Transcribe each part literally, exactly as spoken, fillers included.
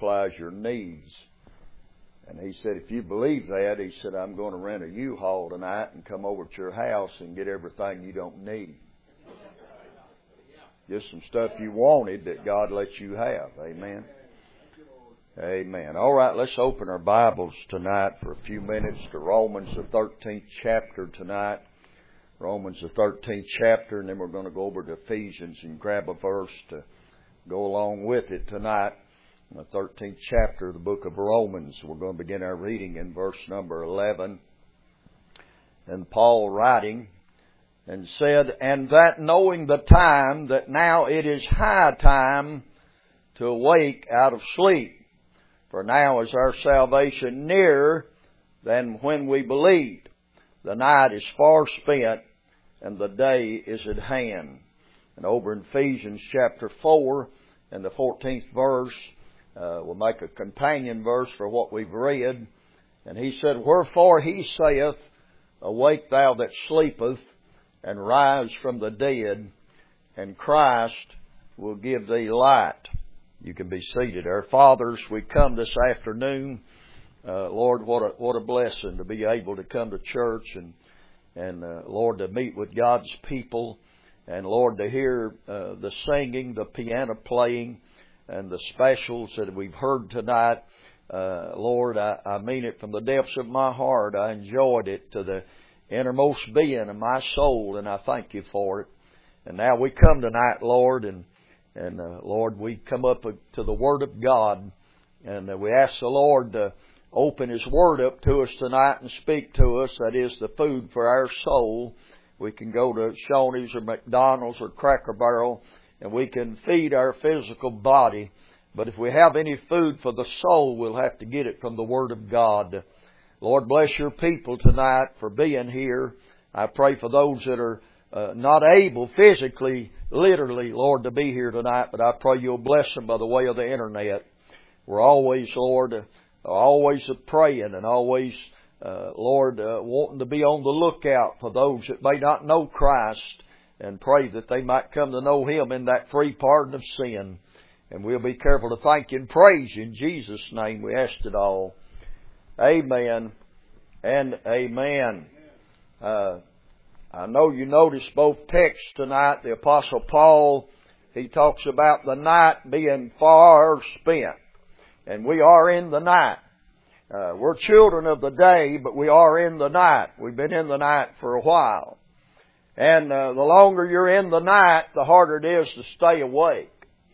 supplies your needs. And he said, if you believe that, he said, I'm going to rent a U-Haul tonight and come over to your house and get everything you don't need. Just some stuff you wanted that God lets you have. Amen. Amen. All right, let's open our Bibles tonight for a few minutes to Romans, the thirteenth chapter tonight. Romans, the thirteenth chapter, and then we're going to go over to Ephesians and grab a verse to go along with it tonight. The thirteenth chapter of the book of Romans. We're going to begin our reading in verse number eleven. And Paul writing, and said, and that knowing the time, that now it is high time to awake out of sleep. For now is our salvation nearer than when we believed. The night is far spent, and the day is at hand. And over in Ephesians chapter four, and the fourteenth verse, Uh, we'll make a companion verse for what we've read. And he said, wherefore he saith, awake thou that sleepeth, and rise from the dead, and Christ will give thee light. You can be seated. Our fathers, we come this afternoon. Uh, Lord, what a, what a blessing to be able to come to church and, and uh, Lord, to meet with God's people. And Lord, to hear uh, the singing, the piano playing, and the specials that we've heard tonight. Uh, Lord, I, I mean it from the depths of my heart. I enjoyed it to the innermost being of my soul, and I thank you for it. And now we come tonight, Lord, and, and uh, Lord, we come up to the Word of God, and uh, we ask the Lord to open His Word up to us tonight and speak to us. That is the food for our soul. We can go to Shoney's or McDonald's or Cracker Barrel, and we can feed our physical body. But if we have any food for the soul, we'll have to get it from the Word of God. Lord, bless your people tonight for being here. I pray for those that are uh, not able physically, literally, Lord, to be here tonight, but I pray you'll bless them by the way of the internet. We're always, Lord, uh, always praying and always, uh, Lord, uh, wanting to be on the lookout for those that may not know Christ, and pray that they might come to know Him in that free pardon of sin. And we'll be careful to thank you and praise you. In Jesus' name we ask it all. Amen and amen. Uh, I know you noticed both texts tonight. The Apostle Paul, he talks about the night being far spent. And we are in the night. Uh, we're children of the day, but we are in the night. We've been in the night for a while. And uh, the longer you're in the night, the harder it is to stay awake.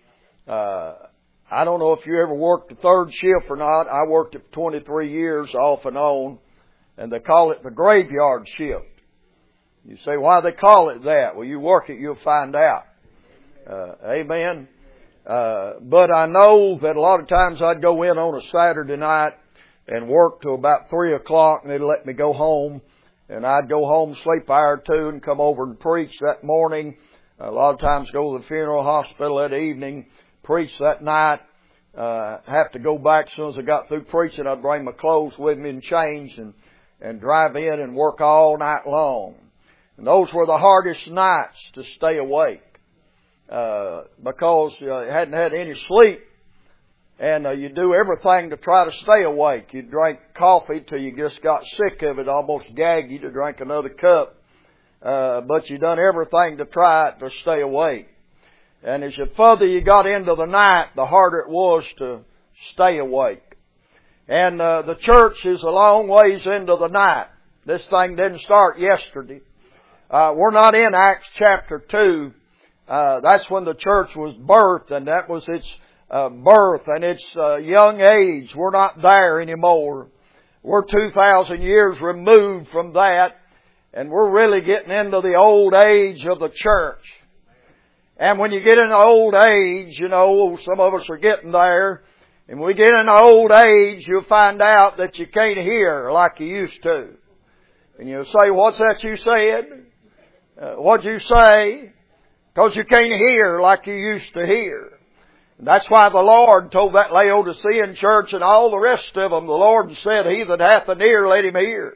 Uh, I don't know if you ever worked the third shift or not. I worked it for twenty-three years off and on, and they call it the graveyard shift. You say, why they call it that? Well, you work it, you'll find out. Uh, amen. Uh, but I know that a lot of times I'd go in on a Saturday night and work till about three o'clock, and they'd let me go home. And I'd go home, sleep an hour or two, and come over and preach that morning. A lot of times go to the funeral hospital that evening, preach that night. Uh, have to go back as soon as I got through preaching. I'd bring my clothes with me and change and, and drive in and work all night long. And those were the hardest nights to stay awake, uh, because uh, I hadn't had any sleep. And uh, you do everything to try to stay awake. You drank coffee till you just got sick of it, almost gagged you to drink another cup. Uh, but you done everything to try to stay awake. And as the further you got into the night, the harder it was to stay awake. And uh, the church is a long ways into the night. This thing didn't start yesterday. Uh, we're not in Acts chapter two. Uh, that's when the church was birthed, and that was its Uh, birth and its uh, young age. We're not there anymore. We're two thousand years removed from that, and we're really getting into the old age of the church. And when you get in old age, you know, some of us are getting there, and when we get in old age, you'll find out that you can't hear like you used to. And you'll say, what's that you said? Uh, what'd you say? Because you can't hear like you used to hear. That's why the Lord told that Laodicean church and all the rest of them, the Lord said, he that hath an ear, let him hear.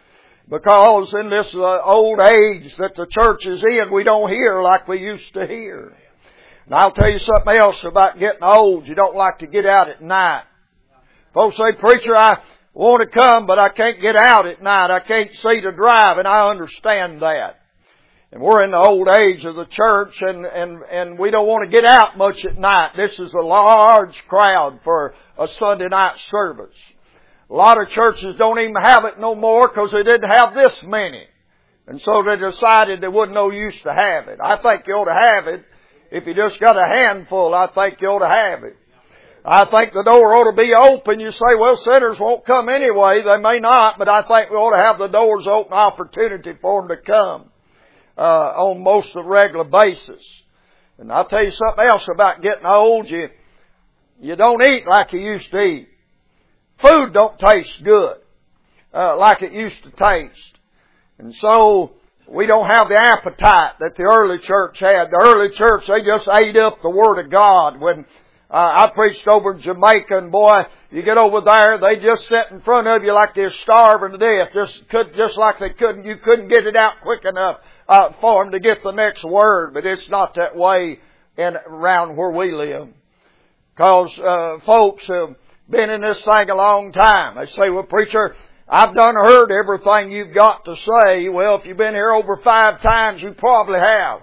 Because in this uh, old age that the church is in, we don't hear like we used to hear. And I'll tell you something else about getting old. You don't like to get out at night. Folks say, preacher, I want to come, but I can't get out at night. I can't see to drive, and I understand that. And we're in the old age of the church, and, and, and we don't want to get out much at night. This is a large crowd for a Sunday night service. A lot of churches don't even have it no more because they didn't have this many. And so they decided there wasn't no use to have it. I think you ought to have it. If you just got a handful, I think you ought to have it. I think the door ought to be open. You say, well, sinners won't come anyway. They may not, but I think we ought to have the doors open, opportunity for them to come uh, on most of a regular basis. And I'll tell you something else about getting old. You, you don't eat like you used to eat. Food don't taste good uh, like it used to taste. And so we don't have the appetite that the early church had. The early church, they just ate up the Word of God. When uh, I preached over in Jamaica, and boy, you get over there, they just sit in front of you like they're starving to death. Just could, just like they couldn't, you couldn't get it out quick enough uh, for them to get the next word. But it's not that way in around where we live, because uh, folks have been in this thing a long time. They say, well, preacher, I've done heard everything you've got to say. Well, if you've been here over five times, you probably have.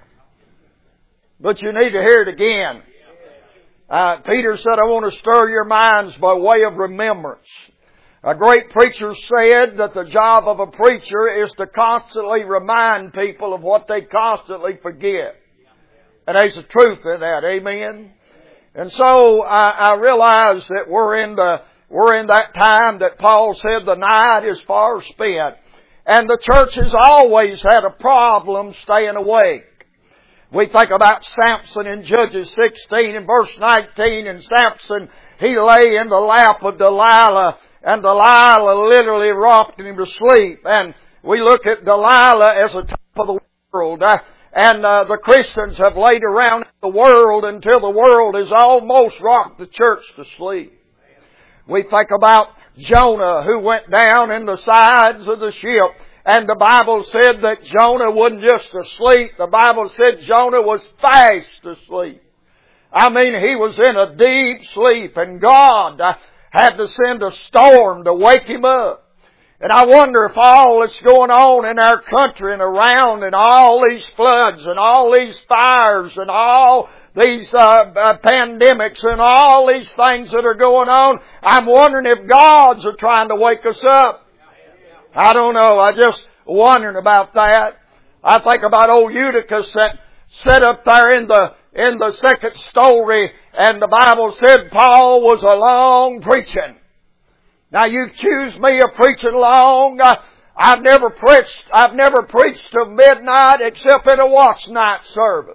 But you need to hear it again. Uh, Peter said, I want to stir your minds by way of remembrance. A great preacher said that the job of a preacher is to constantly remind people of what they constantly forget. And there's a truth in that. Amen? And so I, I realize that we're in the We're in that time that Paul said the night is far spent. And the church has always had a problem staying awake. We think about Samson in Judges sixteen and verse nineteen. And Samson, he lay in the lap of Delilah. And Delilah literally rocked him to sleep. And we look at Delilah as a top of the world. Uh, and uh, the Christians have laid around the world until the world has almost rocked the church to sleep. We think about Jonah, who went down in the sides of the ship. And the Bible said that Jonah wasn't just asleep. The Bible said Jonah was fast asleep. I mean, he was in a deep sleep. And God had to send a storm to wake him up. And I wonder if all that's going on in our country and around, and all these floods and all these fires and all these uh, uh, pandemics and all these things that are going on, I'm wondering if God's are trying to wake us up. I don't know. I just wondering about that. I think about old Eutychus that sat up there in the in the second story, and the Bible said Paul was along preaching. Now you accuse me of preaching long. I, I've never preached. I've never preached till midnight except in a watch night service.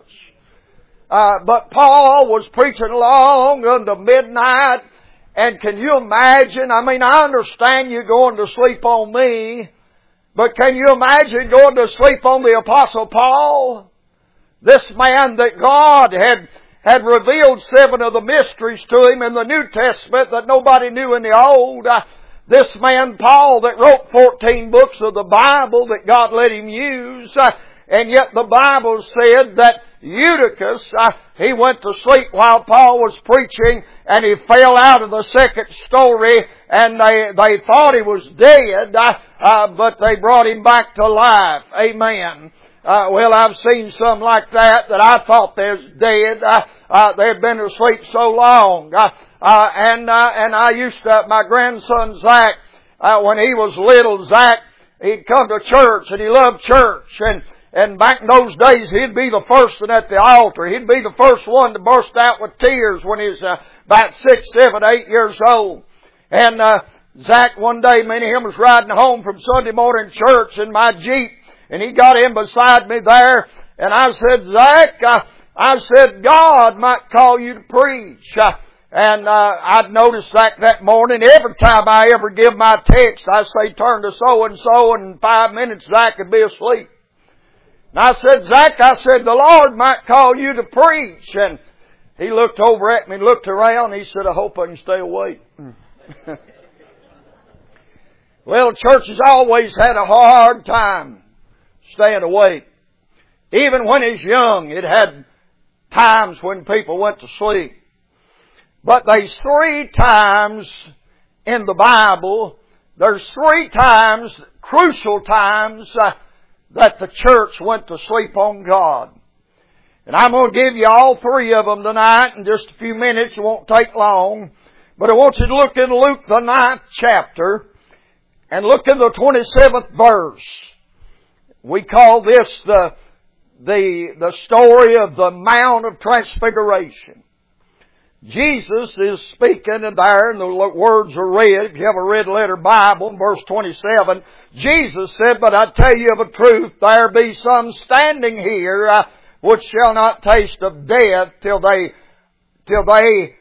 Uh, but Paul was preaching long unto midnight. And can you imagine? I mean, I understand you going to sleep on me, but can you imagine going to sleep on the Apostle Paul? This man that God had had revealed seven of the mysteries to him in the New Testament that nobody knew in the Old. Uh, this man, Paul, that wrote fourteen books of the Bible that God let him use. Uh, and yet the Bible said that Eutychus, uh, he went to sleep while Paul was preaching, and he fell out of the second story, and they, they thought he was dead, uh, uh, but they brought him back to life. Amen. Uh, well, I've seen some like that that I thought they was dead. Uh, uh, they had been asleep so long. Uh, uh, and, uh, and I used to, my grandson Zach, uh, when he was little, Zach, he'd come to church and he loved church. And, and back in those days, he'd be the first one at the altar. He'd be the first one to burst out with tears when he was uh, about six, seven, eight years old. And, uh, Zach, one day, me and him was riding home from Sunday morning church in my Jeep. And he got in beside me there, and I said, Zach, uh, I said, God might call you to preach. Uh, and uh, I'd noticed that that morning, every time I ever give my text, I say, turn to so-and-so, and in five minutes, Zach would be asleep. And I said, Zach, I said, the Lord might call you to preach. And he looked over at me and looked around, and he said, I hope I can stay awake. Well, church has always had a hard time staying awake. Even when he's young, it had times when people went to sleep. But there's three times in the Bible, there's three times, crucial times, uh, that the church went to sleep on God. And I'm going to give you all three of them tonight in just a few minutes. It won't take long. But I want you to look in Luke the ninth chapter and look in the twenty-seventh verse. We call this the, the, the story of the Mount of Transfiguration. Jesus is speaking there, and the words are read. If you have a red letter Bible, in verse twenty-seven, Jesus said, "But I tell you of a truth, there be some standing here uh, which shall not taste of death till they, till they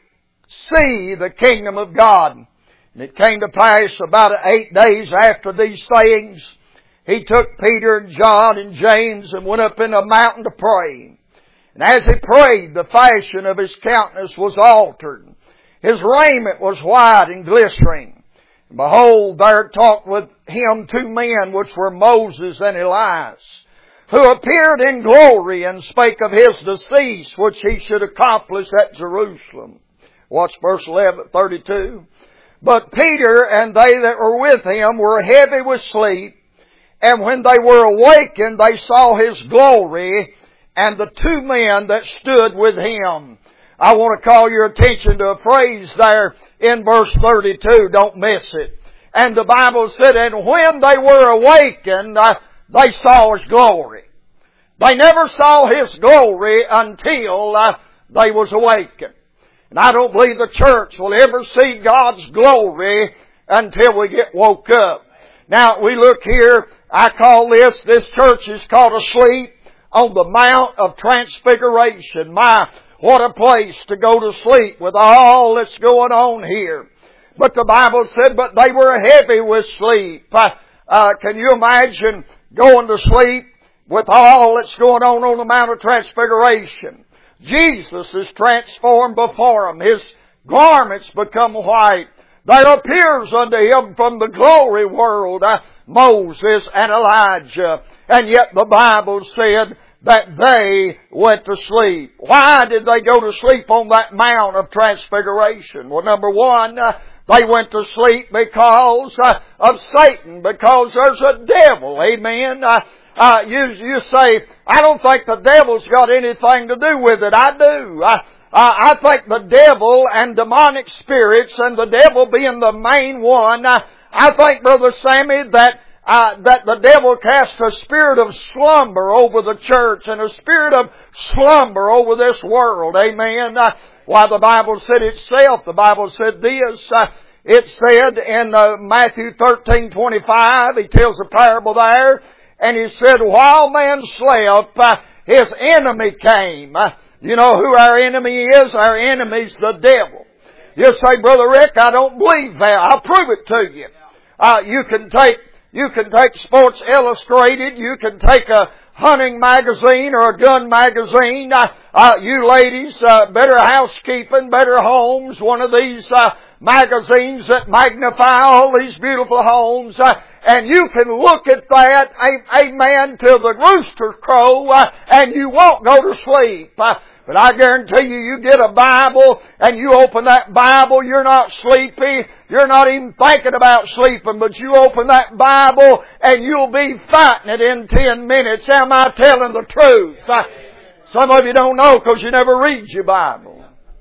see the kingdom of God." And it came to pass about eight days after these sayings, he took Peter and John and James and went up in a mountain to pray. And as he prayed, the fashion of his countenance was altered. His raiment was white and glittering. And behold, there talked with him two men, which were Moses and Elias, who appeared in glory and spake of his decease, which he should accomplish at Jerusalem. Watch verse eleven, thirty-two. But Peter and they that were with him were heavy with sleep, and when they were awakened, they saw his glory, and the two men that stood with him. I want to call your attention to a phrase there in verse thirty-two. Don't miss it. And the Bible said, and when they were awakened, uh, they saw his glory. They never saw his glory until uh, they was awakened. And I don't believe the church will ever see God's glory until we get woke up. Now, we look here, I call this, this church is called asleep on the Mount of Transfiguration. My, what a place to go to sleep with all that's going on here. But the Bible said, but they were heavy with sleep. Uh, uh, can you imagine going to sleep with all that's going on on the Mount of Transfiguration? Jesus is transformed before them. His garments become white. There appears unto him from the glory world uh, Moses and Elijah. And yet the Bible said that they went to sleep. Why did they go to sleep on that Mount of Transfiguration? Well, number one, uh, they went to sleep because uh, of Satan, because there's a devil. Amen. Uh, uh, you, you say, I don't think the devil's got anything to do with it. I do. Uh, uh, I think the devil and demonic spirits, and the devil being the main one, uh, I think, Brother Sammy, that Uh, that the devil cast a spirit of slumber over the church and a spirit of slumber over this world. Amen. Uh, why the Bible said itself, the Bible said this, uh, it said in uh, Matthew thirteen twenty-five, he tells a parable there, and he said, while man slept, uh, his enemy came. Uh, you know who our enemy is? Our enemy's the devil. You say, Brother Rick, I don't believe that. I'll prove it to you. Uh, you can take You can take Sports Illustrated. You can take a hunting magazine or a gun magazine. Uh, uh, you ladies, uh, Better Housekeeping, Better Homes, one of these uh, magazines that magnify all these beautiful homes. Uh, and you can look at that, amen, till the roosters crow, uh, and you won't go to sleep. Uh, But I guarantee you, you get a Bible and you open that Bible, you're not sleepy. You're not even thinking about sleeping, but you open that Bible and you'll be fighting it in ten minutes. Am I telling the truth? Some of you don't know because you never read your Bible.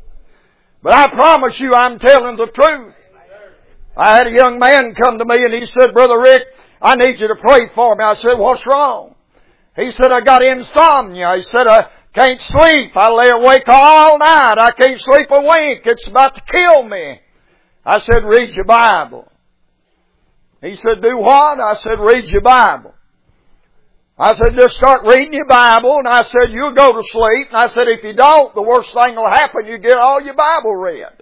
But I promise you I'm telling the truth. I had a young man come to me and he said, Brother Rick, I need you to pray for me. I said, what's wrong? He said, I got insomnia. He said, I can't sleep. I lay awake all night. I can't sleep a wink. It's about to kill me. I said, read your Bible. He said, do what? I said, read your Bible. I said, just start reading your Bible. And I said, you'll go to sleep. And I said, if you don't, the worst thing will happen. You get all your Bible read.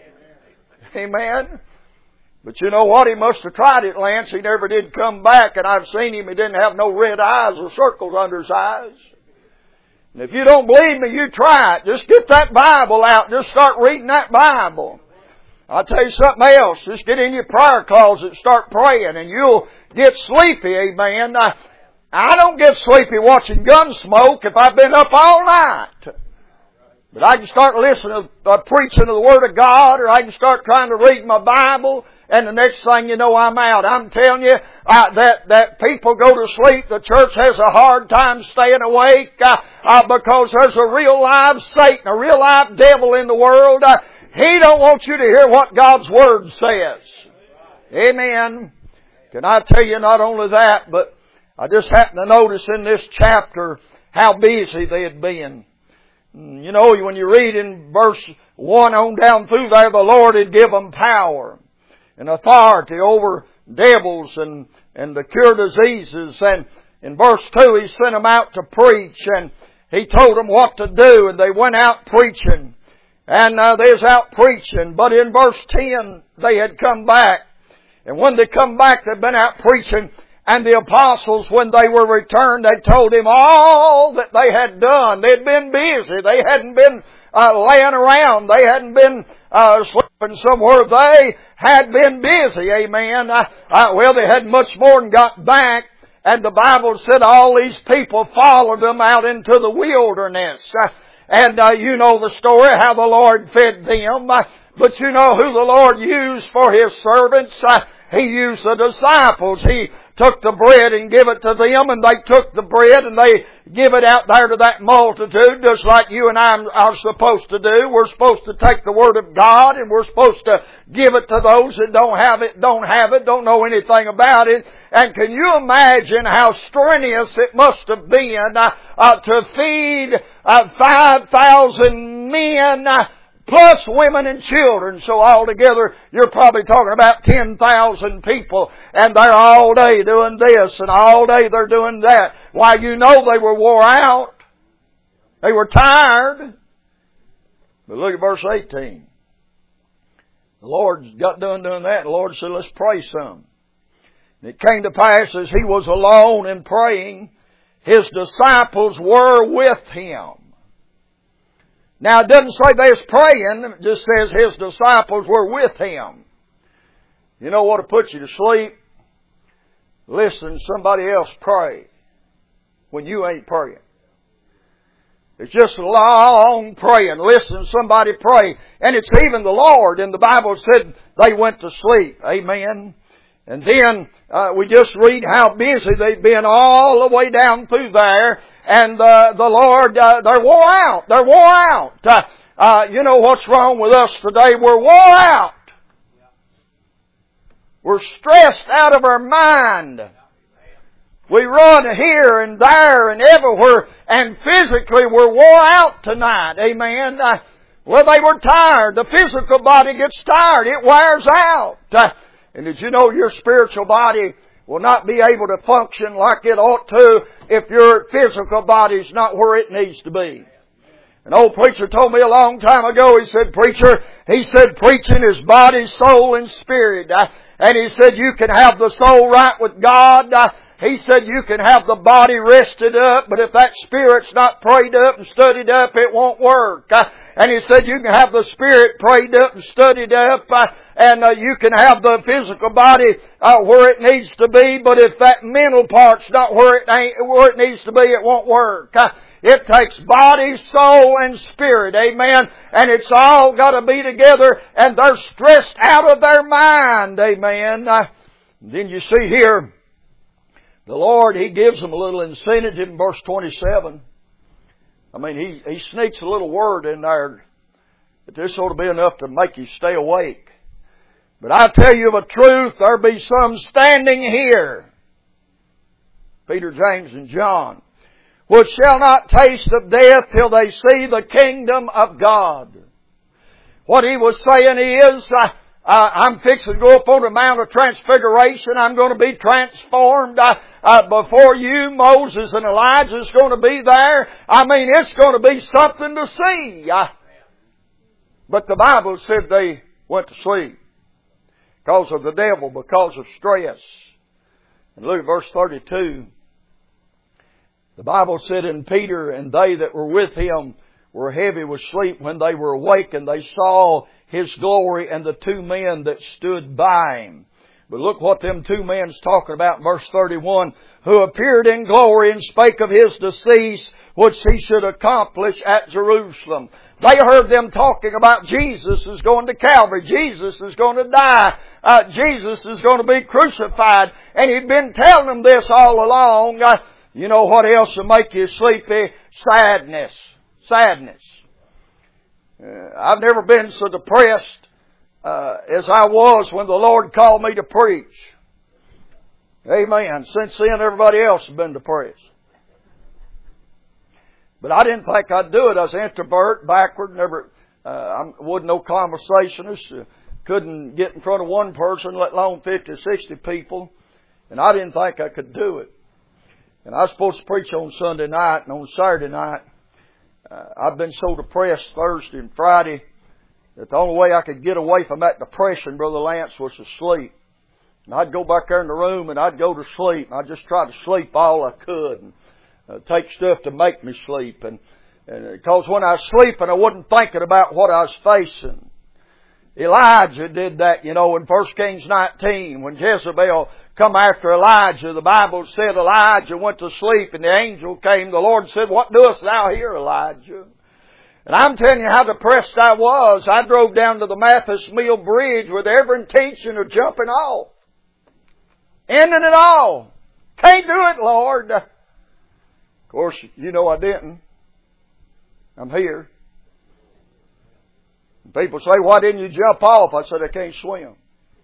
Amen. But you know what? He must have tried it, Lance. He never did come back. And I've seen him. He didn't have no red eyes or circles under his eyes. And if you don't believe me, you try it. Just get that Bible out. Just start reading that Bible. I'll tell you something else. Just get in your prayer closet and start praying and you'll get sleepy, amen. I, I don't get sleepy watching Gunsmoke if I've been up all night. But I can start listening to uh, preaching of the Word of God, or I can start trying to read my Bible, and the next thing you know, I'm out. I'm telling you uh, that that people go to sleep. The church has a hard time staying awake uh, uh, because there's a real live Satan, a real live devil in the world. Uh, he don't want you to hear what God's Word says. Amen. Can I tell you not only that, but I just happened to notice in this chapter how busy they had been. You know, when you read in verse one on down through there, the Lord had given them power and authority over devils and, and to cure diseases. And in verse two, He sent them out to preach, and He told them what to do, and they went out preaching. And uh, they was out preaching. But in verse ten, they had come back. And when they come back, they'd been out preaching. And the apostles, when they were returned, they told Him all that they had done. They'd been busy. They hadn't been uh, laying around. They hadn't been uh, sleeping somewhere. They had been busy. Amen. Uh, uh, well, they had much more than got back. And the Bible said all these people followed them out into the wilderness. Uh, and uh, you know the story, how the Lord fed them. Uh, but you know who the Lord used for His servants? Uh, He used the disciples. He took the bread and give it to them, and they took the bread and they give it out there to that multitude, just like you and I are supposed to do. We're supposed to take the Word of God, and we're supposed to give it to those that don't have it, don't have it, don't know anything about it. And can you imagine how strenuous it must have been uh, uh, to feed uh, five thousand men, uh, plus women and children. So altogether, you're probably talking about ten thousand people, and they're all day doing this, and all day they're doing that. Why, you know they were wore out. They were tired. But look at verse eighteen. The Lord got done doing that, and the Lord said, let's pray some. And it came to pass as He was alone and praying, His disciples were with Him. Now, it doesn't say they was praying. It just says His disciples were with Him. You know what will put you to sleep? Listen to somebody else pray when you ain't praying. It's just long praying. Listen to somebody pray. And it's even the Lord. And the Bible said they went to sleep. Amen. And then uh, we just read how busy they've been all the way down through there. And uh, the Lord, uh, they're wore out. They're wore out. Uh, uh, you know what's wrong with us today? We're wore out. We're stressed out of our mind. We run here and there and everywhere, and physically we're wore out tonight. Amen. Uh, well, they were tired. The physical body gets tired. It wears out. Uh, and did you know your spiritual body will not be able to function like it ought to if your physical body's not where it needs to be? An old preacher told me a long time ago, he said, preacher, he said, preaching is body, soul, and spirit. Uh, and he said, you can have the soul right with God. Uh, he said, you can have the body rested up, but if that spirit's not prayed up and studied up, it won't work. Uh, and he said, you can have the spirit prayed up and studied up, uh, and uh, you can have the physical body uh, where it needs to be, but if that mental part's not where it ain't, where it needs to be, it won't work. Uh, It takes body, soul, and spirit. Amen. And it's all got to be together, and they're stressed out of their mind. Amen. Uh, then you see here, the Lord, He gives them a little incentive in verse twenty-seven. I mean, He, he sneaks a little word in there that this ought to be enough to make you stay awake. But I tell you the truth, there be some standing here, Peter, James, and John, which shall not taste of death till they see the kingdom of God. What He was saying is, uh, uh, I'm fixing to go up on the Mount of Transfiguration. I'm going to be transformed. Uh, uh, before you, Moses and Elijah's going to be there. I mean, it's going to be something to see. Uh, but the Bible said they went to sleep because of the devil, because of stress. And look at verse thirty-two. The Bible said, and Peter and they that were with him were heavy with sleep when they were awake, and they saw His glory and the two men that stood by Him. But look what them two men's talking about in verse thirty-one. Who appeared in glory and spake of His decease, which He should accomplish at Jerusalem. They heard them talking about Jesus is going to Calvary. Jesus is going to die. Uh, Jesus is going to be crucified. And He'd been telling them this all along. Uh, you know what else will make you sleepy? Sadness. Sadness. Uh, I've never been so depressed uh, as I was when the Lord called me to preach. Amen. Since then, everybody else has been depressed. But I didn't think I'd do it. I was an introvert, backward, never, uh, I wasn't no conversationist. Uh, couldn't get in front of one person, let alone fifty or sixty people. And I didn't think I could do it. And I was supposed to preach on Sunday night, and on Saturday night, uh, I've been so depressed Thursday and Friday that the only way I could get away from that depression, Brother Lance, was to sleep. And I'd go back there in the room and I'd go to sleep. And I'd just try to sleep all I could. And, Uh, take stuff to make me sleep. And, and because when I was sleeping, I wasn't thinking about what I was facing. Elijah did that, you know, in First Kings nineteen. When Jezebel come after Elijah, the Bible said Elijah went to sleep and the angel came. The Lord said, "What doest thou here, Elijah?" And I'm telling you how depressed I was. I drove down to the Mathis Mill Bridge with every intention of jumping off. Ending it all. Can't do it, Lord. Of course, you know I didn't. I'm here. People say, "Why didn't you jump off?" I said, "I can't swim."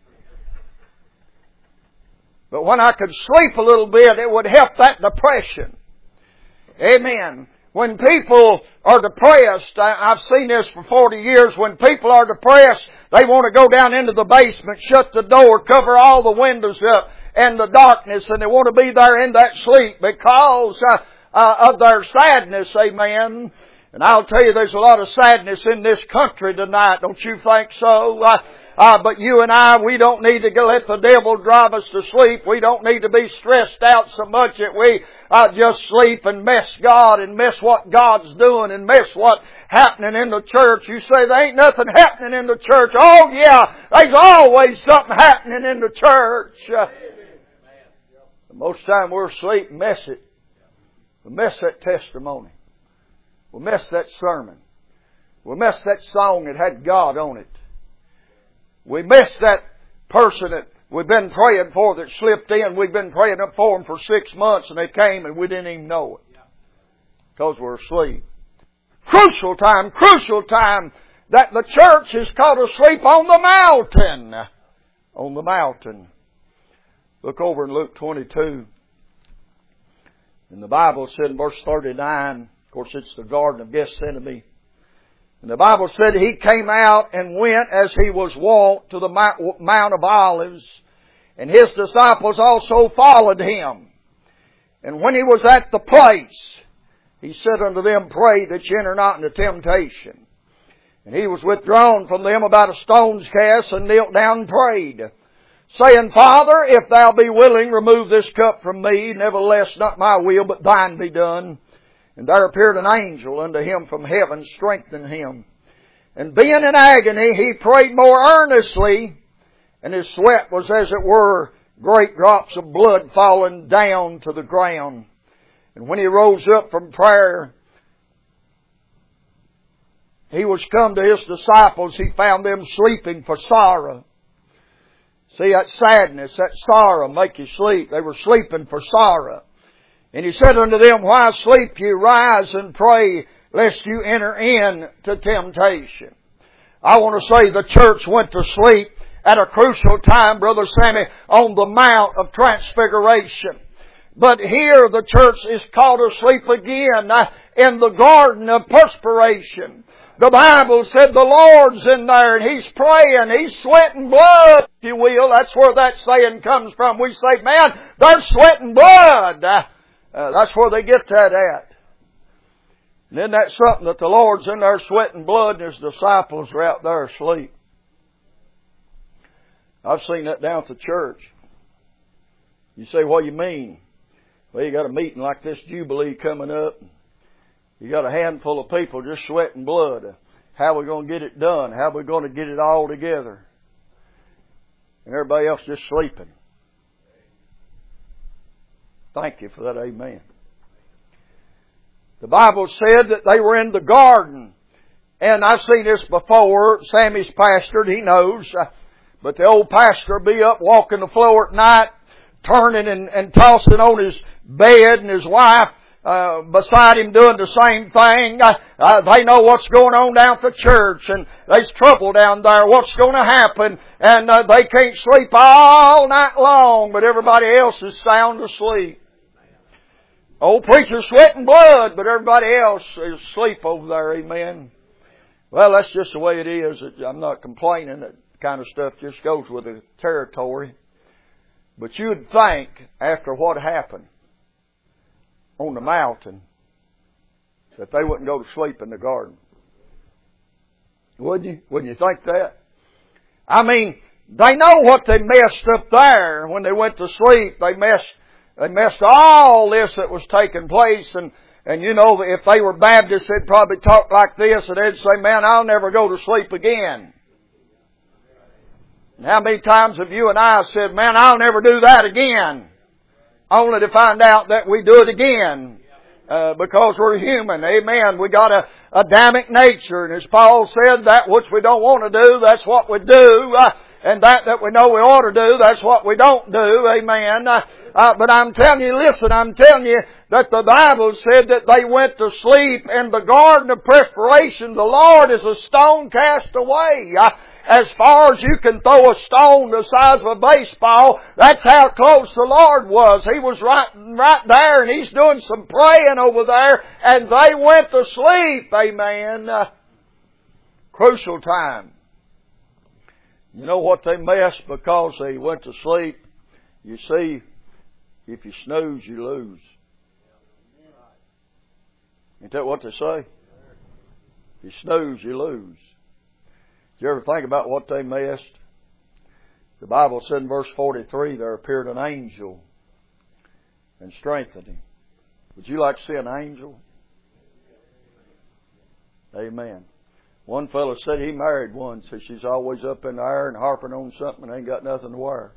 But when I could sleep a little bit, it would help that depression. Amen. When people are depressed, I've seen this for forty years, when people are depressed, they want to go down into the basement, shut the door, cover all the windows up and the darkness, and they want to be there in that sleep because uh, Uh, of their sadness, amen. And I'll tell you, there's a lot of sadness in this country tonight, don't you think so? Uh, uh, but you and I, we don't need to let the devil drive us to sleep. We don't need to be stressed out so much that we uh, just sleep and miss God and miss what God's doing and miss what's happening in the church. You say there ain't nothing happening in the church. Oh yeah, there's always something happening in the church. Uh, most of the time we're asleep and miss it. We miss that testimony. We miss that sermon. We miss that song that had God on it. We miss that person that we've been praying for that slipped in. We've been praying up for them for six months and they came and we didn't even know it. Because we're asleep. Crucial time, crucial time that the church is caught asleep on the mountain. On the mountain. Look over in Luke twenty-two. And the Bible said in verse thirty-nine, of course it's the Garden of Gethsemane. And the Bible said He came out and went as He was wont to the Mount of Olives. And His disciples also followed Him. And when He was at the place, He said unto them, "Pray that ye enter not into temptation." And He was withdrawn from them about a stone's cast and knelt down and prayed, saying, "Father, if Thou be willing, remove this cup from me. Nevertheless, not my will, but Thine be done." And there appeared an angel unto him from heaven, strengthening him. And being in agony, he prayed more earnestly, and his sweat was as it were great drops of blood falling down to the ground. And when he rose up from prayer, he was come to his disciples. He found them sleeping for sorrow. See, that sadness, that sorrow make you sleep. They were sleeping for sorrow. And He said unto them, "Why sleep ye? Rise and pray, lest you enter into temptation." I want to say the church went to sleep at a crucial time, Brother Sammy, on the Mount of Transfiguration. But here the church is called asleep again in the Garden of Perspiration. The Bible said the Lord's in there and He's praying. He's sweating blood, if you will. That's where that saying comes from. We say, "Man, they're sweating blood." Uh, uh, that's where they get that at. And then that's something that the Lord's in there sweating blood and His disciples are out there asleep. I've seen that down at the church. You say, "What do you mean?" Well, you got a meeting like this Jubilee coming up. You got a handful of people just sweating blood. How are we going to get it done? How are we going to get it all together? And everybody else just sleeping. Thank you for that, amen. The Bible said that they were in the garden. And I've seen this before. Sammy's pastored, he knows. Uh, but the old pastor will be up walking the floor at night, turning and, and tossing on his bed, and his wife uh, beside him doing the same thing. Uh, uh, they know what's going on down at the church, and there's trouble down there. What's going to happen? And uh, they can't sleep all night long, but everybody else is sound asleep. Old preacher sweating blood, but everybody else is asleep over there. Amen. Well, that's just the way it is. I'm not complaining. That kind of stuff just goes with the territory. But you'd think, after what happened on the mountain, that they wouldn't go to sleep in the garden. Wouldn't you? Wouldn't you think that? I mean, they know what they messed up there when they went to sleep. They messed, they messed all this that was taking place. And, and you know, if they were Baptists, they'd probably talk like this, and they'd say, man, I'll never go to sleep again. And how many times have you and I said, man, I'll never do that again? Only to find out that we do it again. Uh, because we're human. Amen. We got a Adamic nature. And as Paul said, that which we don't want to do, that's what we do. Uh, and that that we know we ought to do, that's what we don't do. Amen. Uh, uh, but I'm telling you, listen, I'm telling you that the Bible said that they went to sleep in the garden of preparation. The Lord is a stone cast away. Uh, As far as you can throw a stone the size of a baseball, that's how close the Lord was. He was right, right there, and He's doing some praying over there, and they went to sleep. Amen. Uh, crucial time. You know what they missed because they went to sleep? You see, if you snooze, you lose. Ain't that what they say? If you snooze, you lose. Did you ever think about what they missed? The Bible said in verse forty-three, there appeared an angel and strengthened him. Would you like to see an angel? Amen. One fellow said he married one, said she's always up in the air and harping on something and ain't got nothing to wear.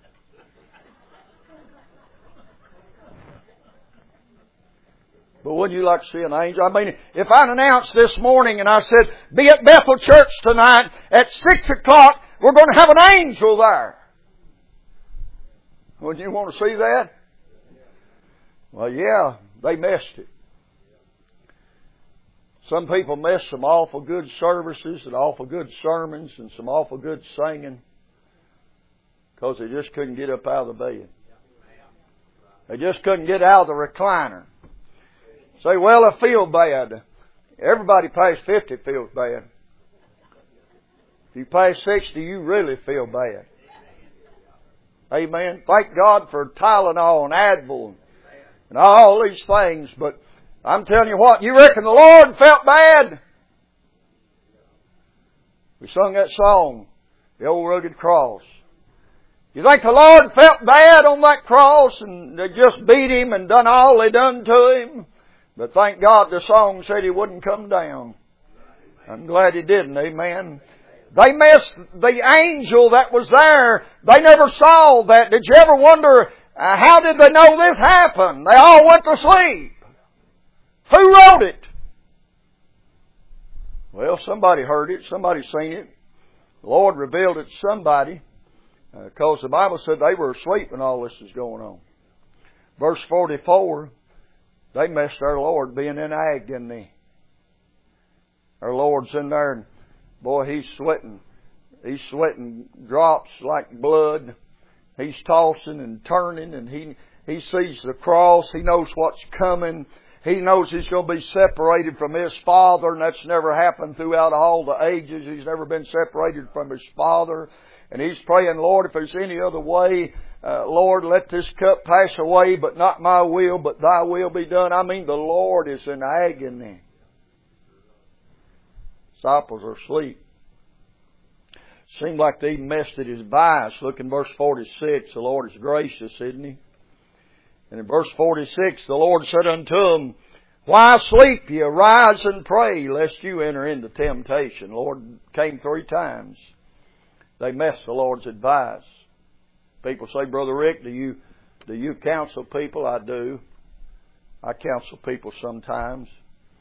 But wouldn't you like to see an angel? I mean, if I announced this morning and I said, be at Bethel Church tonight at six o'clock, we're going to have an angel there. Wouldn't you want to see that? Well, yeah, they missed it. Some people miss some awful good services and awful good sermons and some awful good singing because they just couldn't get up out of the bed. They just couldn't get out of the recliner. Say, well, I feel bad. Everybody past fifty feels bad. If you pass sixty, you really feel bad. Amen. Thank God for Tylenol and Advil and all these things. But I'm telling you what, you reckon the Lord felt bad? We sung that song, The Old Rugged Cross. You think the Lord felt bad on that cross and they just beat Him and done all they done to Him? But thank God the song said He wouldn't come down. I'm glad He didn't. Amen. They missed the angel that was there. They never saw that. Did you ever wonder, uh, how did they know this happened? They all went to sleep. Who wrote it? Well, somebody heard it. Somebody seen it. The Lord revealed it to somebody. Because uh, the Bible said they were asleep when all this was going on. Verse forty-four. They missed our Lord being in agony. Our Lord's in there and boy, He's sweating. He's sweating drops like blood. He's tossing and turning and He, he sees the cross. He knows what's coming. He knows He's going to be separated from His Father, and that's never happened throughout all the ages. He's never been separated from His Father. And He's praying, Lord, if there's any other way, Uh, Lord, let this cup pass away, but not my will, but Thy will be done. I mean, the Lord is in agony. Disciples are asleep. Seemed like they messed at His vice. Look in verse forty-six. The Lord is gracious, isn't He? And in verse forty-six, the Lord said unto them, why sleep ye? Arise and pray, lest you enter into temptation. The Lord came three times. They messed the Lord's advice. People say, Brother Rick, do you do you counsel people? I do. I counsel people sometimes.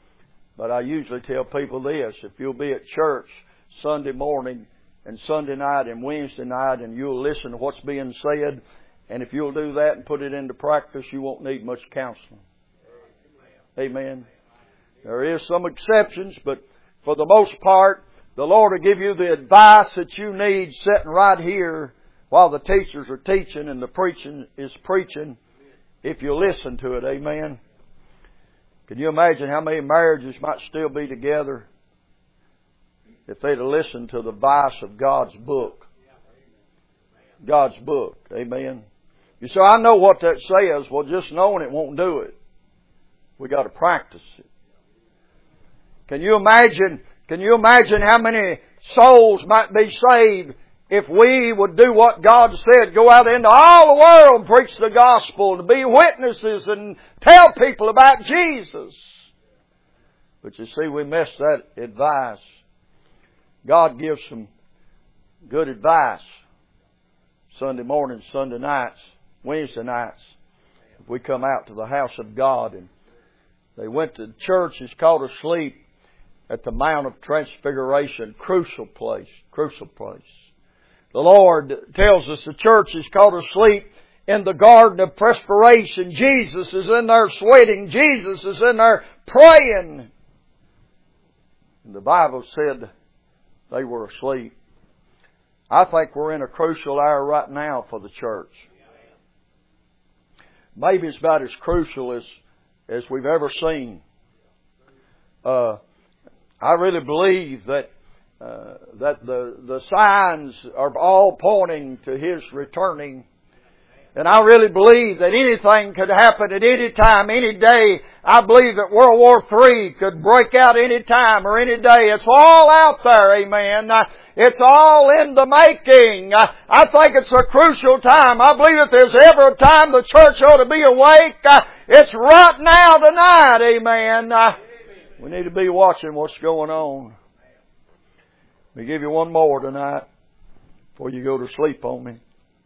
But I usually tell people this: if you'll be at church Sunday morning and Sunday night and Wednesday night, and you'll listen to what's being said, and if you'll do that and put it into practice, you won't need much counseling. Amen. There is some exceptions, but for the most part, the Lord will give you the advice that you need sitting right here while the teachers are teaching and the preaching is preaching, if you listen to it. Amen. Can you imagine how many marriages might still be together if they'd have listened to the advice of God's book? God's book. Amen. You say, I know what that says. Well, just knowing it won't do it. We got to practice it. Can you imagine, can you imagine how many souls might be saved if we would do what God said, go out into all the world and preach the gospel, to be witnesses and tell people about Jesus? But you see, we missed that advice. God gives some good advice Sunday mornings, Sunday nights, Wednesday nights. If we come out to the house of God, and they went to church, is called asleep at the Mount of Transfiguration, crucial place, crucial place. The Lord tells us the church is caught asleep in the garden of perspiration. Jesus is in there sweating. Jesus is in there praying. And the Bible said they were asleep. I think we're in a crucial hour right now for the church. Maybe it's about as crucial as, as we've ever seen. Uh, I really believe that Uh, that the, the signs are all pointing to His returning. And I really believe that anything could happen at any time, any day. I believe that World War Three could break out any time or any day. It's all out there, amen. Uh, it's all in the making. Uh, I think it's a crucial time. I believe if there's ever a time the church ought to be awake, uh, it's right now tonight, amen. Uh, we need to be watching what's going on. Let me give you one more tonight before you go to sleep on me.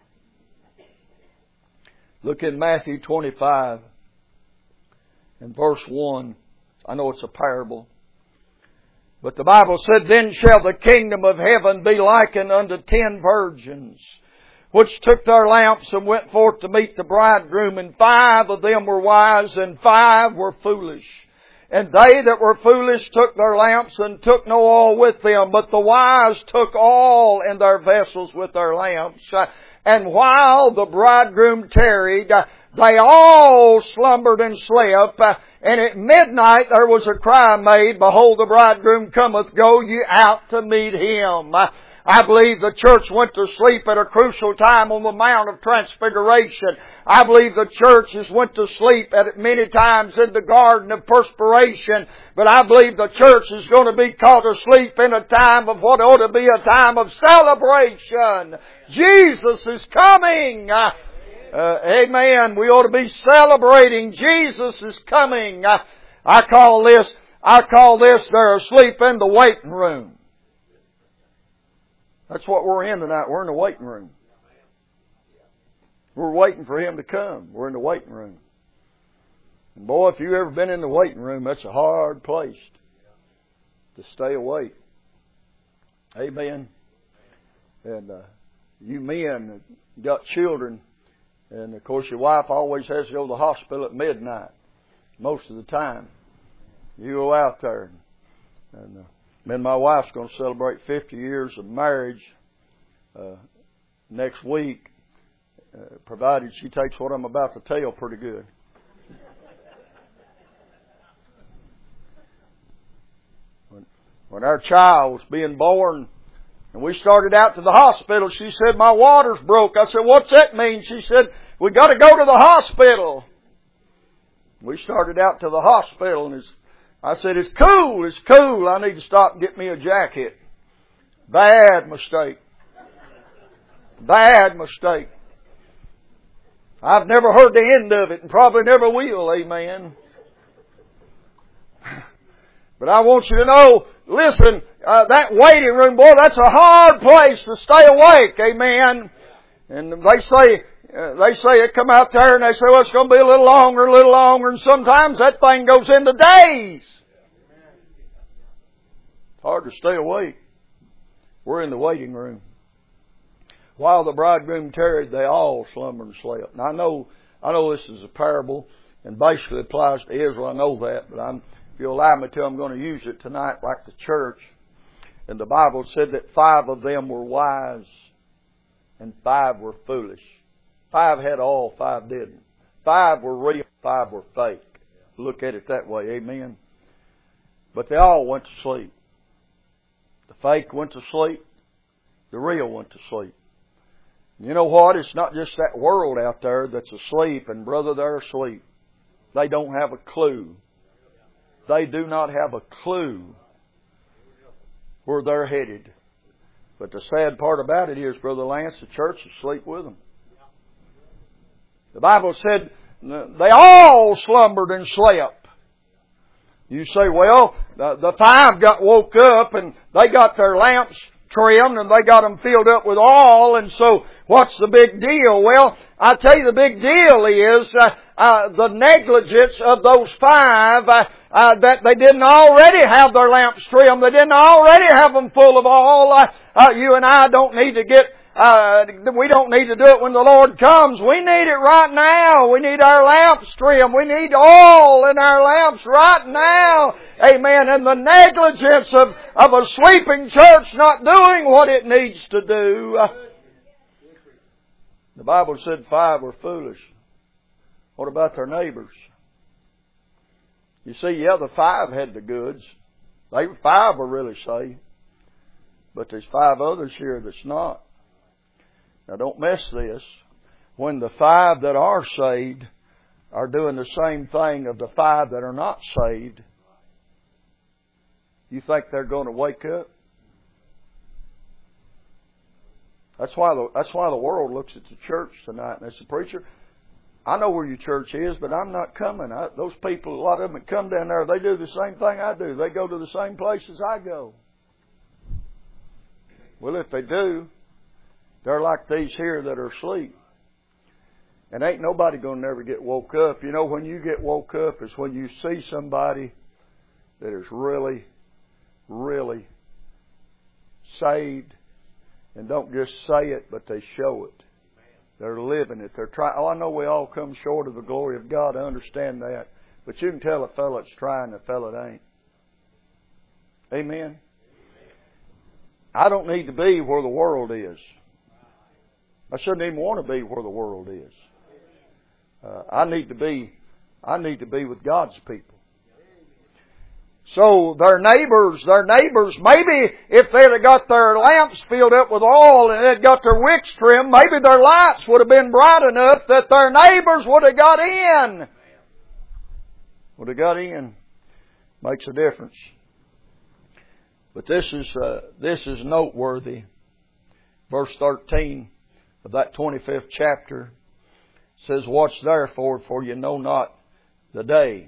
Look in Matthew twenty-five and verse one. I know it's a parable. But the Bible said, Then shall the kingdom of heaven be likened unto ten virgins, which took their lamps and went forth to meet the bridegroom. And five of them were wise, and five were foolish. And they that were foolish took their lamps and took no oil with them, but the wise took oil in their vessels with their lamps. And while the bridegroom tarried, they all slumbered and slept. And at midnight there was a cry made, Behold, the bridegroom cometh, go ye out to meet him. I believe the church went to sleep at a crucial time on the Mount of Transfiguration. I believe the church has went to sleep at many times in the Garden of Perspiration. But I believe the church is going to be caught asleep in a time of what ought to be a time of celebration. Jesus is coming. Uh, uh, amen. We ought to be celebrating. Jesus is coming. Uh, I call this, I call this, they're asleep in the waiting room. That's what we're in tonight. We're in the waiting room. We're waiting for Him to come. We're in the waiting room. And boy, if you've ever been in the waiting room, that's a hard place to stay awake. Amen. And uh, you men got children, and of course your wife always has to go to the hospital at midnight most of the time. You go out there, and, and uh, me and my wife's going to celebrate fifty years of marriage uh, next week, uh, provided she takes what I'm about to tell pretty good. When, when our child was being born, and we started out to the hospital, she said, my water's broke. I said, what's that mean? She said, we got to go to the hospital. We started out to the hospital, and it's I said, it's cool, it's cool. I need to stop and get me a jacket. Bad mistake. Bad mistake. I've never heard the end of it and probably never will, amen. But I want you to know, listen, uh, that waiting room, boy, that's a hard place to stay awake, amen. And they say, uh, they say it come out there and they say, well, it's going to be a little longer, a little longer, and sometimes that thing goes into days. hard to stay awake. We're in the waiting room. While the bridegroom tarried, they all slumbered and slept. Now I know, I know this is a parable and basically applies to Israel. I know that, but I'm, if you'll allow me to, I'm going to use it tonight like the church. And the Bible said that five of them were wise and five were foolish. Five had all, five didn't. Five were real, five were fake. Look at it that way, amen. But they all went to sleep. The fake went to sleep. The real went to sleep. You know what? It's not just that world out there that's asleep, and brother, they're asleep. They don't have a clue. They do not have a clue where they're headed. But the sad part about it is, Brother Lance, the church is asleep with them. The Bible said they all slumbered and slept. You say, well, the, the five got woke up and they got their lamps trimmed and they got them filled up with oil, and so what's the big deal? Well, I tell you the big deal is uh, uh, the negligence of those five uh, uh, that they didn't already have their lamps trimmed. They didn't already have them full of oil. Uh, uh, you and I don't need to get Uh, we don't need to do it when the Lord comes. We need it right now. We need our lamps trimmed. We need oil in our lamps right now. Amen. And the negligence of, of a sleeping church not doing what it needs to do. Uh, the Bible said five were foolish. What about their neighbors? You see, yeah, the five had the goods. They five were really saved. But there's five others here that's not. Now don't miss this. When the five that are saved are doing the same thing of the five that are not saved, you think they're going to wake up? That's why the, that's why the world looks at the church tonight and they say, preacher, I know where your church is, but I'm not coming. I, those people, a lot of them that come down there, they do the same thing I do. They go to the same places I go. Well, if they do, they're like these here that are asleep. And ain't nobody going to never get woke up. You know, when you get woke up is when you see somebody that is really, really saved and don't just say it, but they show it. They're living it. They're trying. Oh, I know we all come short of the glory of God. I understand that. But you can tell a fellow that's trying and a fellow that ain't. Amen? I don't need to be where the world is. I shouldn't even want to be where the world is. Uh, I need to be, I need to be with God's people. So their neighbors, their neighbors, maybe if they'd have got their lamps filled up with oil and they'd got their wicks trimmed, maybe their lights would have been bright enough that their neighbors would have got in. Would have got in. Makes a difference. But this is, uh, this is noteworthy. Verse thirteen of that twenty-fifth chapter says, watch therefore, for you know not the day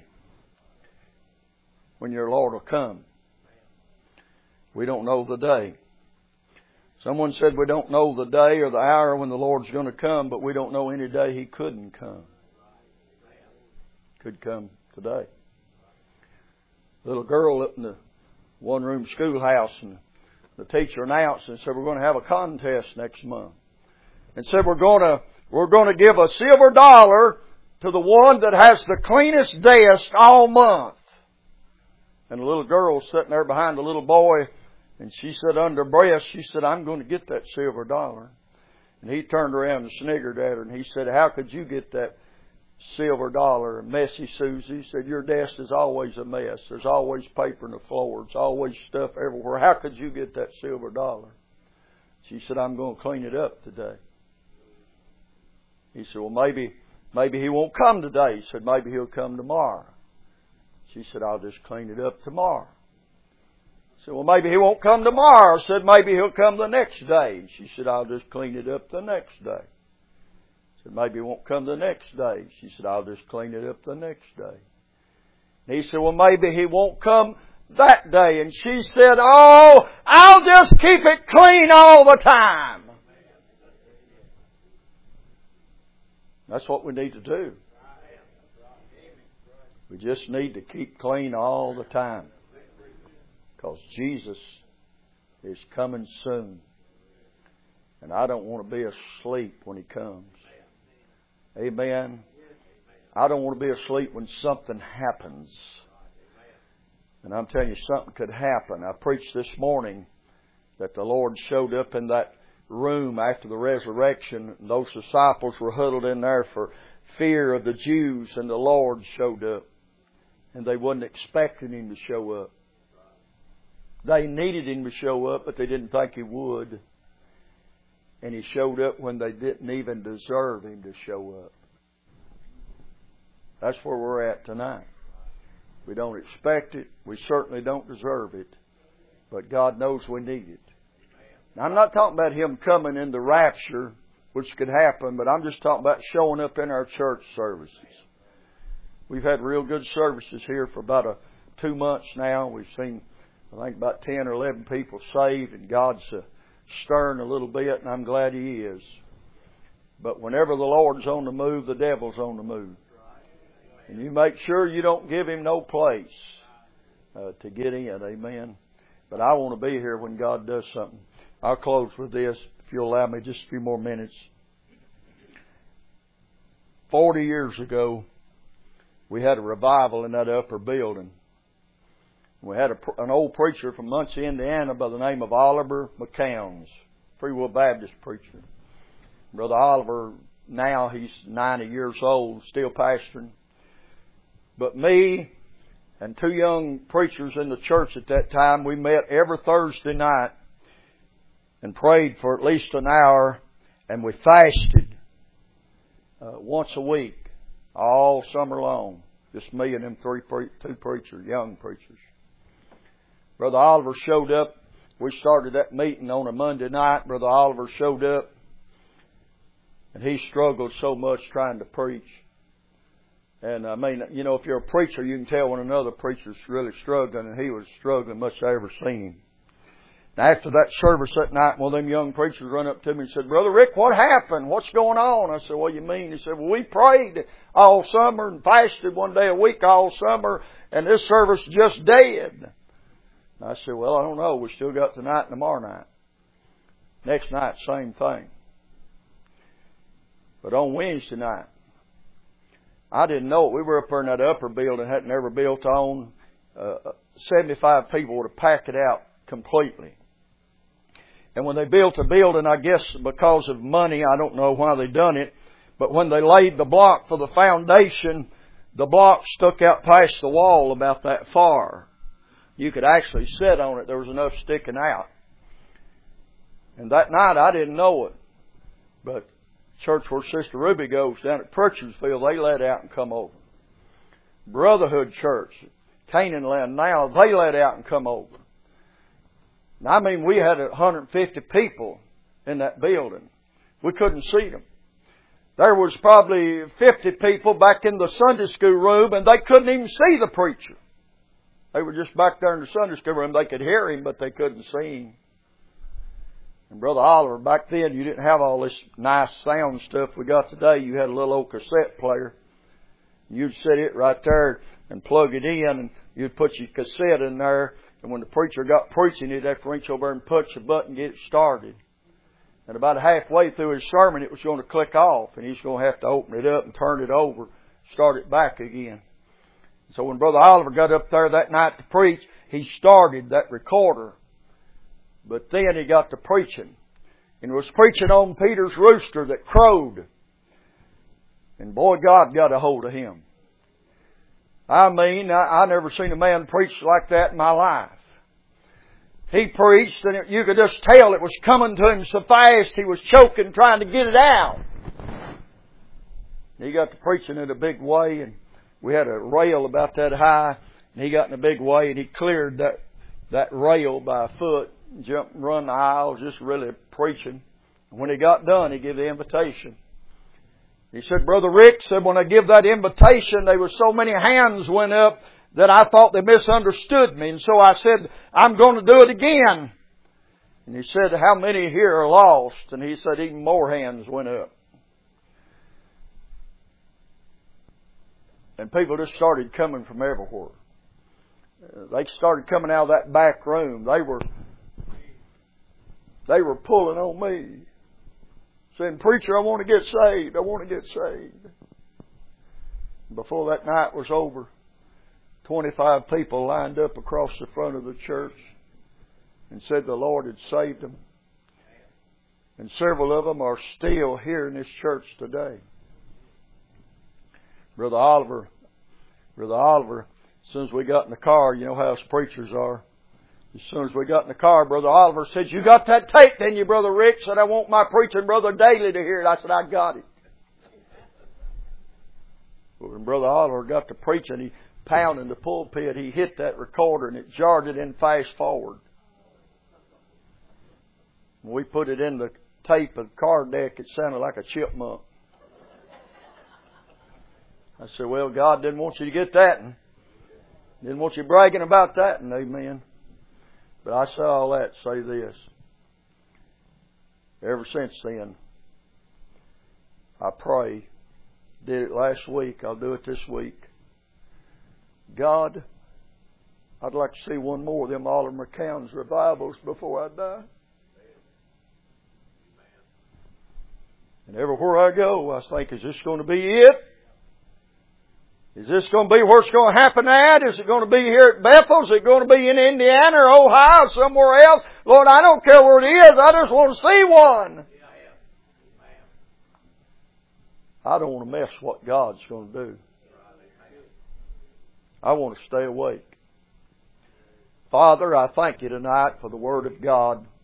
when your Lord will come. We don't know the day. Someone said we don't know the day or the hour when the Lord's going to come, but we don't know any day He couldn't come. Could come today. A little girl up in the one-room schoolhouse, and the teacher announced and said, we're going to have a contest next month. And said, we're going to, we're going to give a silver dollar to the one that has the cleanest desk all month. And the little girl sitting there behind the little boy, and she said under breath, she said, I'm going to get that silver dollar. And he turned around and sniggered at her, and he said, how could you get that silver dollar? Messy Susie said, your desk is always a mess. There's always paper on the floor. There's always stuff everywhere. How could you get that silver dollar? She said, I'm going to clean it up today. He said, well, maybe, maybe he won't come today. He said, maybe he'll come tomorrow. She said, I'll just clean it up tomorrow. He said, well, maybe he won't come tomorrow. I said, maybe he'll come the next day. She said, I'll just clean it up the next day. I said, maybe he won't come the next day. She said, I'll just clean it up the next day. And he said, well, maybe he won't come that day. And she said, oh, I'll just keep it clean all the time. That's what we need to do. We just need to keep clean all the time. Because Jesus is coming soon. And I don't want to be asleep when He comes. Amen. I don't want to be asleep when something happens. And I'm telling you, something could happen. I preached this morning that the Lord showed up in that room after the resurrection. And those disciples were huddled in there for fear of the Jews, and the Lord showed up. And they wasn't expecting Him to show up. They needed Him to show up, but they didn't think He would. And He showed up when they didn't even deserve Him to show up. That's where we're at tonight. We don't expect it. We certainly don't deserve it. But God knows we need it. Now, I'm not talking about Him coming in the rapture, which could happen, but I'm just talking about showing up in our church services. We've had real good services here for about a, two months now. We've seen, I think, about ten or eleven people saved, and God's uh, stirring a little bit, and I'm glad He is. But whenever the Lord's on the move, the devil's on the move. And you make sure you don't give him no place uh, to get in. Amen. But I want to be here when God does something. I'll close with this, if you'll allow me just a few more minutes. Forty years ago, we had a revival in that upper building. We had a, an old preacher from Muncie, Indiana by the name of Oliver McCowns, Free Will Baptist preacher. Brother Oliver, now he's ninety years old, still pastoring. But me and two young preachers in the church at that time, we met every Thursday night and prayed for at least an hour, and we fasted uh, once a week, all summer long. Just me and them three, pre- two preachers, young preachers. Brother Oliver showed up. We started that meeting on a Monday night. Brother Oliver showed up, and he struggled so much trying to preach. And I mean, you know, if you're a preacher, you can tell when another preacher's really struggling, and he was struggling much I ever seen him. Now, after that service that night, one of them young preachers run up to me and said, "Brother Rick, what happened? What's going on?" I said, "What do you mean?" He said, "Well, we prayed all summer and fasted one day a week all summer, and this service is just dead." And I said, "Well, I don't know. We still got tonight and tomorrow night." Next night, same thing. But on Wednesday night, I didn't know it. We were up there in that upper building, hadn't ever built on. Uh, seventy-five people would have packed it out completely. And when they built the building, I guess because of money, I don't know why they done it, but when they laid the block for the foundation, the block stuck out past the wall about that far. You could actually sit on it. There was enough sticking out. And that night, I didn't know it. But church where Sister Ruby goes down at Pritchardsville, they let out and come over. Brotherhood Church, Canaan Land, now they let out and come over. And I mean, we had one hundred fifty people in that building. We couldn't see them. There was probably fifty people back in the Sunday school room, and they couldn't even see the preacher. They were just back there in the Sunday school room. They could hear him, but they couldn't see him. And Brother Oliver, back then you didn't have all this nice sound stuff we got today. You had a little old cassette player. You'd set it right there and plug it in, and you'd put your cassette in there. And when the preacher got preaching, he'd have to reach over and push a button and get it started. And about halfway through his sermon, it was going to click off, and he's going to have to open it up and turn it over, start it back again. So when Brother Oliver got up there that night to preach, he started that recorder. But then he got to preaching. And was preaching on Peter's rooster that crowed. And boy, God got a hold of him. I mean, I, I never seen a man preach like that in my life. He preached, and it, you could just tell it was coming to him so fast he was choking trying to get it out. He got to preaching in a big way, and we had a rail about that high, and he got in a big way, and he cleared that, that rail by a foot. Jump and run the aisles, just really preaching. And when he got done, he gave the invitation. He said, Brother Rick said, when I give that invitation, there were so many hands went up that I thought they misunderstood me. And so I said, I'm going to do it again. And he said, how many here are lost? And he said, even more hands went up. And people just started coming from everywhere. they started coming out of that back room. They were, they were pulling on me, saying, "Preacher, I want to get saved. I want to get saved." Before that night was over, twenty-five people lined up across the front of the church and said the Lord had saved them. And several of them are still here in this church today. Brother Oliver, Brother Oliver, as soon as we got in the car, you know how us preachers are. As soon as we got in the car, Brother Oliver said, "You got that tape, didn't you, Brother Rick?" Said, "I want my preaching Brother Daly to hear it." I said, "I got it." But when Brother Oliver got to preaching, he pounded the pulpit, he hit that recorder and it jarred it in fast forward. When we put it in the tape of the car deck, it sounded like a chipmunk. I said, "Well, God didn't want you to get that, and didn't want you bragging about that, and amen." But I say all that to say this. Ever since then, I pray. Did it last week. I'll do it this week. God, I'd like to see one more of them Oliver McCown's revivals before I die. And everywhere I go, I think, is this going to be it? Is this going to be where it's going to happen at? Is it going to be here at Bethel? Is it going to be in Indiana or Ohio or somewhere else? Lord, I don't care where it is. I just want to see one. I don't want to mess what God's going to do. I want to stay awake. Father, I thank you tonight for the Word of God.